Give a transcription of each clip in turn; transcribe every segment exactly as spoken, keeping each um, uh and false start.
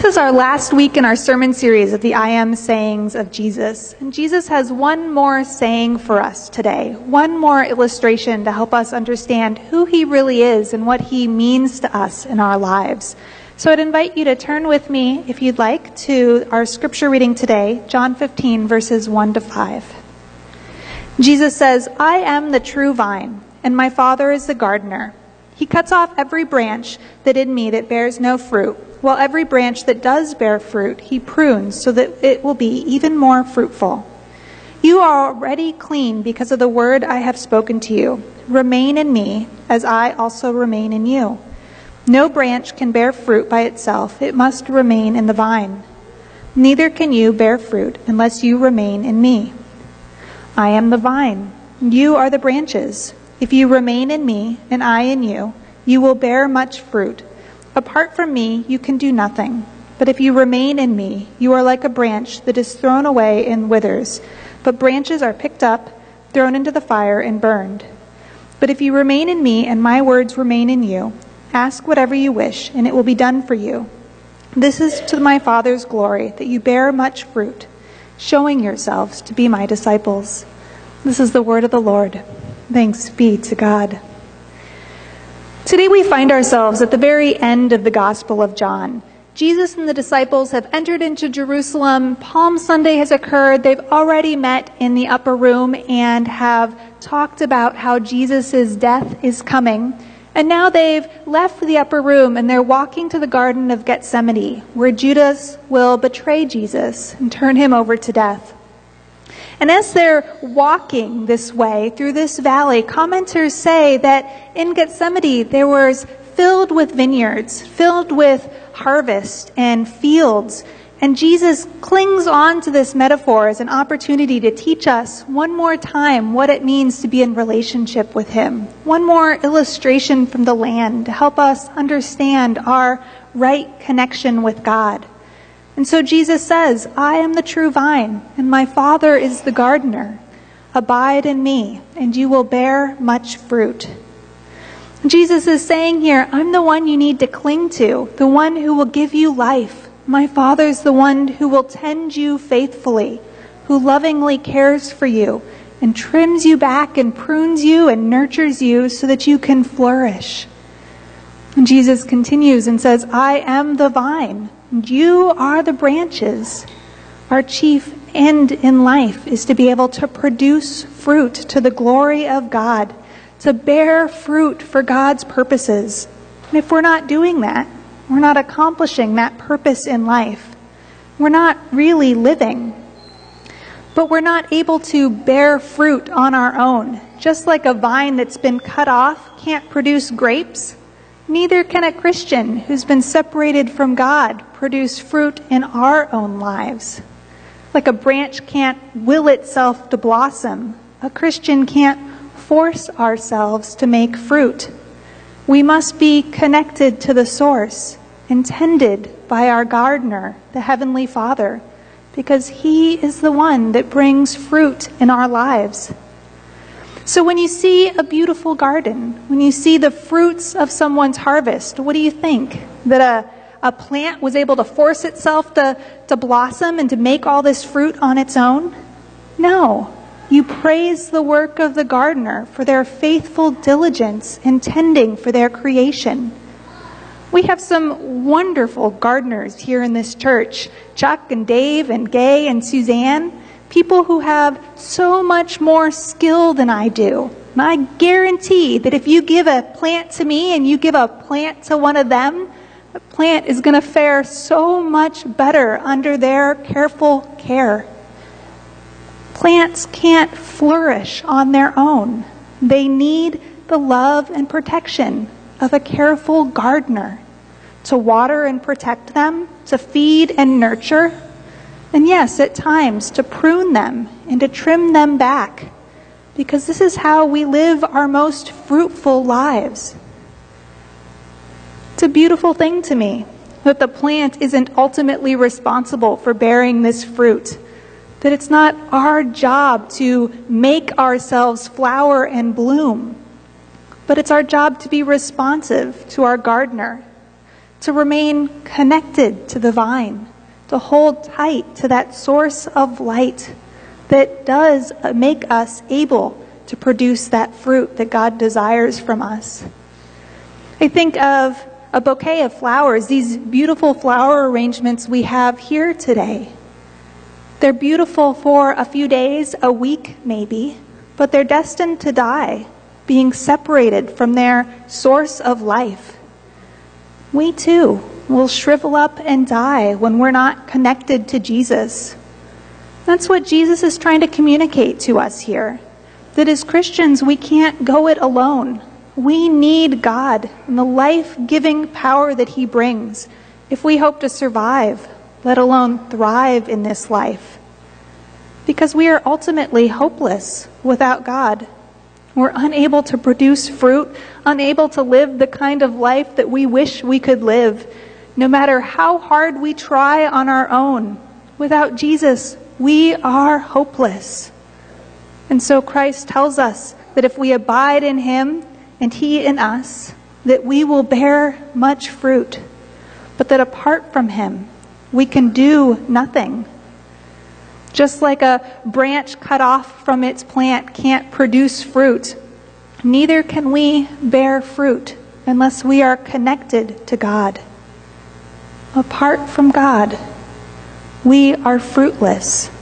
is our last week in our sermon series of the I Am Sayings of Jesus. And Jesus has one more saying for us today, one more illustration to help us understand who he really is and what he means to us in our lives. So I'd invite you to turn with me, if you'd like, to our scripture reading today, John fifteen, verses one to five. Jesus says, "I am the true vine, and my Father is the gardener. He cuts off every branch that in me that bears no fruit, while every branch that does bear fruit he prunes so that it will be even more fruitful. You are already clean because of the word I have spoken to you. Remain in me, as I also remain in you. No branch can bear fruit by itself. It must remain in the vine. Neither can you bear fruit unless you remain in me. I am the vine. You are the branches. If you remain in me and I in you, you will bear much fruit. Apart from me, you can do nothing. But if you remain in me, you are like a branch that is thrown away and withers. But branches are picked up, thrown into the fire, and burned. But if you remain in me and my words remain in you, ask whatever you wish, and it will be done for you. This is to my Father's glory, that you bear much fruit, showing yourselves to be my disciples." This is the word of the Lord. Thanks be to God. Today we find ourselves at the very end of the Gospel of John. Jesus and the disciples have entered into Jerusalem. Palm Sunday has occurred. They've already met in the upper room and have talked about how Jesus' death is coming. And now they've left the upper room and they're walking to the Garden of Gethsemane, where Judas will betray Jesus and turn him over to death. And as they're walking this way through this valley, commenters say that in Gethsemane there was filled with vineyards, filled with harvest and fields. And Jesus clings on to this metaphor as an opportunity to teach us one more time what it means to be in relationship with him. One more illustration from the land to help us understand our right connection with God. And so Jesus says, "I am the true vine, and my Father is the gardener. Abide in me, and you will bear much fruit." Jesus is saying here, I'm the one you need to cling to, the one who will give you life. My Father's the one who will tend you faithfully, who lovingly cares for you and trims you back and prunes you and nurtures you so that you can flourish. And Jesus continues and says, "I am the vine. You are the branches." Our chief end in life is to be able to produce fruit to the glory of God, to bear fruit for God's purposes. And if we're not doing that, we're not accomplishing that purpose in life, we're not really living. But we're not able to bear fruit on our own. Just like a vine that's been cut off can't produce grapes, neither can a Christian who's been separated from God produce fruit in our own lives. Like a branch can't will itself to blossom, a Christian can't force ourselves to make fruit. We must be connected to the source, intended by our gardener, the Heavenly Father, because he is the one that brings fruit in our lives. So when you see a beautiful garden, when you see the fruits of someone's harvest, what do you think? That a, a plant was able to force itself to, to blossom and to make all this fruit on its own? No. You praise the work of the gardener for their faithful diligence in tending for their creation. We have some wonderful gardeners here in this church. Chuck and Dave and Gay and Suzanne. People who have so much more skill than I do. And I guarantee that if you give a plant to me and you give a plant to one of them, the plant is going to fare so much better under their careful care. Plants can't flourish on their own. They need the love and protection of a careful gardener to water and protect them, to feed and nurture, and yes, at times to prune them and to trim them back, because this is how we live our most fruitful lives. It's a beautiful thing to me that the plant isn't ultimately responsible for bearing this fruit, that it's not our job to make ourselves flower and bloom, but it's our job to be responsive to our gardener, to remain connected to the vine, to hold tight to that source of light that does make us able to produce that fruit that God desires from us. I think of a bouquet of flowers, these beautiful flower arrangements we have here today. They're beautiful for a few days, a week maybe, but they're destined to die, being separated from their source of life. We too will shrivel up and die when we're not connected to Jesus. That's what Jesus is trying to communicate to us here. That as Christians, we can't go it alone. We need God and the life-giving power that He brings if we hope to survive, let alone thrive in this life. Because we are ultimately hopeless without God. We're unable to produce fruit, unable to live the kind of life that we wish we could live, no matter how hard we try on our own. Without Jesus, we are hopeless. And so Christ tells us that if we abide in Him and He in us, that we will bear much fruit, but that apart from Him, we can do nothing. Just like a branch cut off from its plant can't produce fruit, neither can we bear fruit unless we are connected to God. Apart from God, we are fruitless.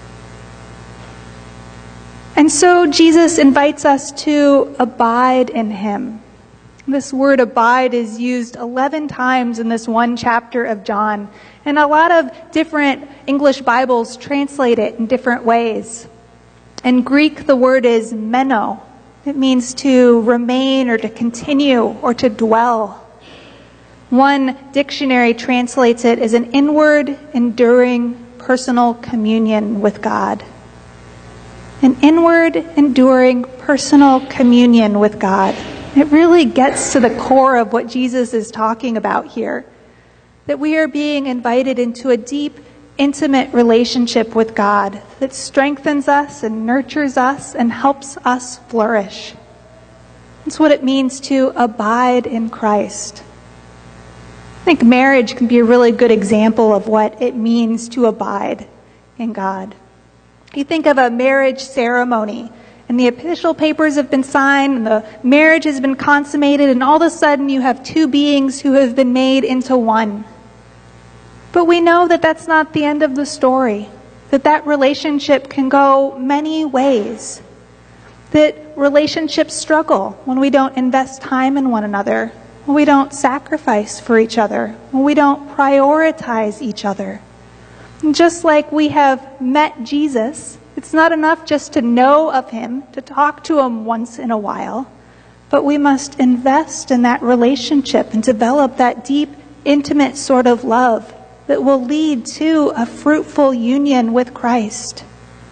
And so Jesus invites us to abide in Him. This word abide is used eleven times in this one chapter of John. And a lot of different English Bibles translate it in different ways. In Greek, the word is meno. It means to remain or to continue or to dwell. One dictionary translates it as an inward, enduring, personal communion with God. An inward, enduring, personal communion with God. It really gets to the core of what Jesus is talking about here. That we are being invited into a deep, intimate relationship with God that strengthens us and nurtures us and helps us flourish. That's what it means to abide in Christ. I think marriage can be a really good example of what it means to abide in God. You think of a marriage ceremony, and the official papers have been signed, and the marriage has been consummated, and all of a sudden you have two beings who have been made into one. But we know that that's not the end of the story, that that relationship can go many ways, that relationships struggle when we don't invest time in one another, when we don't sacrifice for each other, when we don't prioritize each other. And just like we have met Jesus, it's not enough just to know of Him, to talk to Him once in a while, but we must invest in that relationship and develop that deep, intimate sort of love that will lead to a fruitful union with Christ.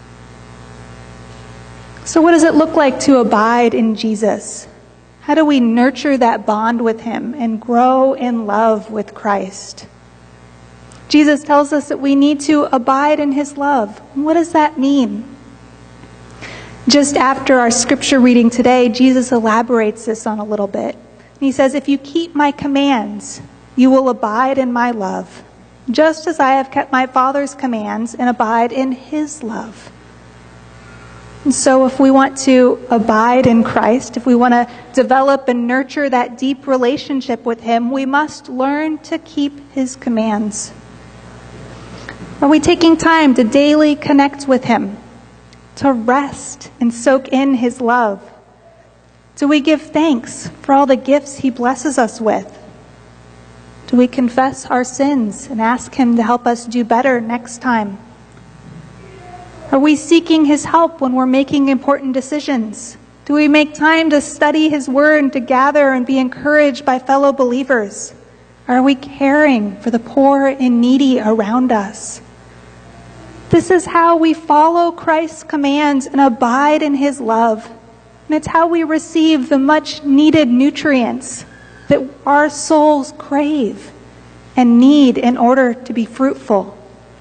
So what does it look like to abide in Jesus? How do we nurture that bond with Him and grow in love with Christ? Jesus tells us that we need to abide in His love. What does that mean? Just after our scripture reading today, Jesus elaborates this on a little bit. He says, if you keep my commands, you will abide in my love, just as I have kept my Father's commands and abide in His love. And so if we want to abide in Christ, if we want to develop and nurture that deep relationship with Him, we must learn to keep His commands. Are we taking time to daily connect with Him, to rest and soak in His love? Do we give thanks for all the gifts He blesses us with? Do we confess our sins and ask Him to help us do better next time? Are we seeking His help when we're making important decisions? Do we make time to study His Word and to gather and be encouraged by fellow believers? Are we caring for the poor and needy around us? This is how we follow Christ's commands and abide in His love. And it's how we receive the much needed nutrients that our souls crave and need in order to be fruitful.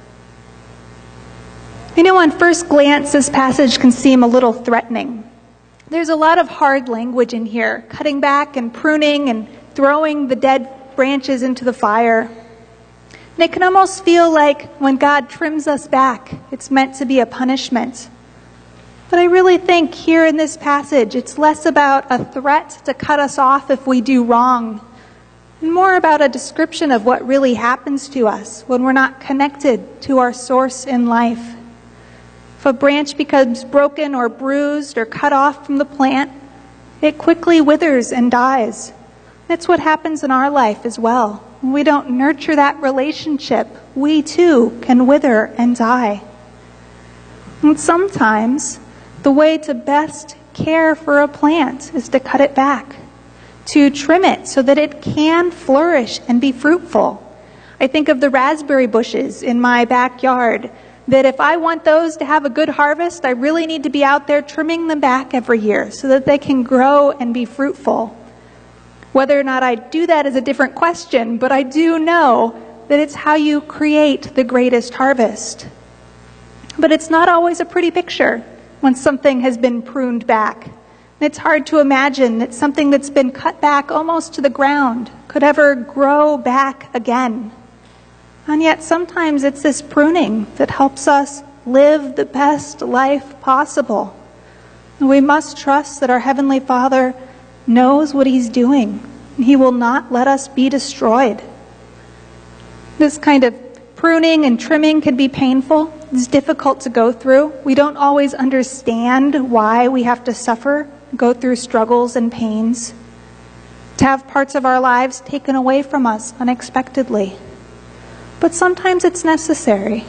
You know, on first glance, this passage can seem a little threatening. There's a lot of hard language in here, cutting back and pruning and throwing the dead branches into the fire. And it can almost feel like when God trims us back, it's meant to be a punishment. But I really think here in this passage, it's less about a threat to cut us off if we do wrong, and more about a description of what really happens to us when we're not connected to our source in life. If a branch becomes broken or bruised or cut off from the plant, it quickly withers and dies. That's what happens in our life as well. When we don't nurture that relationship, we too can wither and die. And sometimes the way to best care for a plant is to cut it back, to trim it so that it can flourish and be fruitful. I think of the raspberry bushes in my backyard, that if I want those to have a good harvest, I really need to be out there trimming them back every year so that they can grow and be fruitful. Whether or not I do that is a different question, but I do know that it's how you create the greatest harvest. But it's not always a pretty picture when something has been pruned back. It's hard to imagine that something that's been cut back almost to the ground could ever grow back again. And yet sometimes it's this pruning that helps us live the best life possible. And we must trust that our Heavenly Father knows what He's doing, and He will not let us be destroyed. This kind of pruning and trimming can be painful. It's difficult to go through. We don't always understand why we have to suffer, go through struggles and pains, to have parts of our lives taken away from us unexpectedly. But sometimes it's necessary.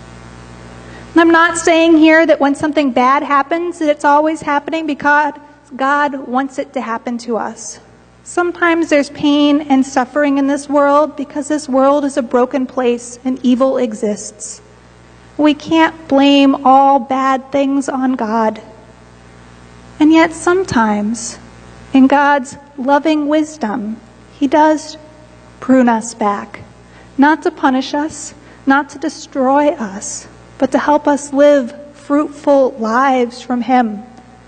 I'm not saying here that when something bad happens, that it's always happening because God wants it to happen to us. Sometimes there's pain and suffering in this world because this world is a broken place and evil exists. We can't blame all bad things on God. And yet sometimes, in God's loving wisdom, He does prune us back. Not to punish us, not to destroy us, but to help us live fruitful lives from Him.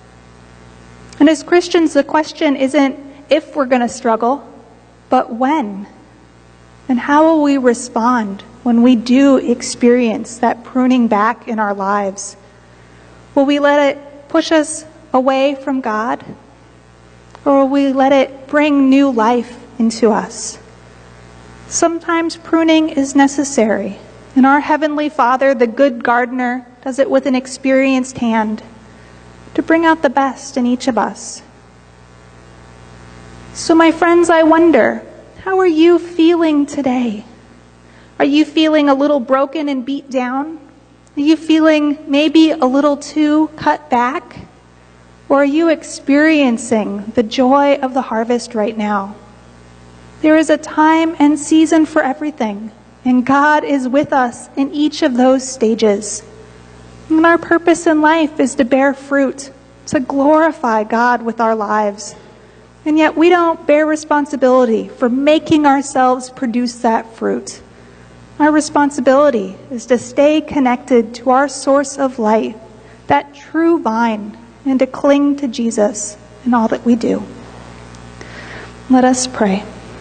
And as Christians, the question isn't if we're going to struggle, but when. And how will we respond when we do experience that pruning back in our lives? Will we let it push us away from God? Or will we let it bring new life into us? Sometimes pruning is necessary. And our Heavenly Father, the good gardener, does it with an experienced hand to bring out the best in each of us. So my friends, I wonder, how are you feeling today? Are you feeling a little broken and beat down? Are you feeling maybe a little too cut back? Or are you experiencing the joy of the harvest right now? There is a time and season for everything, and God is with us in each of those stages. And our purpose in life is to bear fruit, to glorify God with our lives. And yet we don't bear responsibility for making ourselves produce that fruit. Our responsibility is to stay connected to our source of life, that true vine, and to cling to Jesus in all that we do. Let us pray.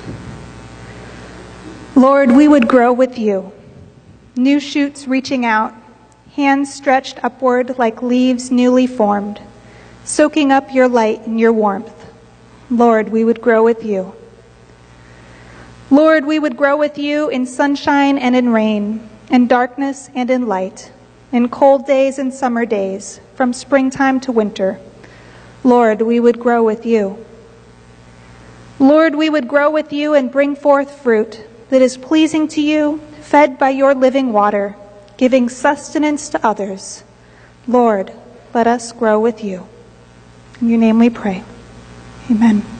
Lord, we would grow with you, new shoots reaching out, hands stretched upward like leaves newly formed, soaking up your light and your warmth. Lord, we would grow with you. Lord, we would grow with you in sunshine and in rain, in darkness and in light, in cold days and summer days, from springtime to winter. Lord, we would grow with you. Lord, we would grow with you and bring forth fruit that is pleasing to you, fed by your living water, giving sustenance to others. Lord, let us grow with you. In your name we pray. Amen.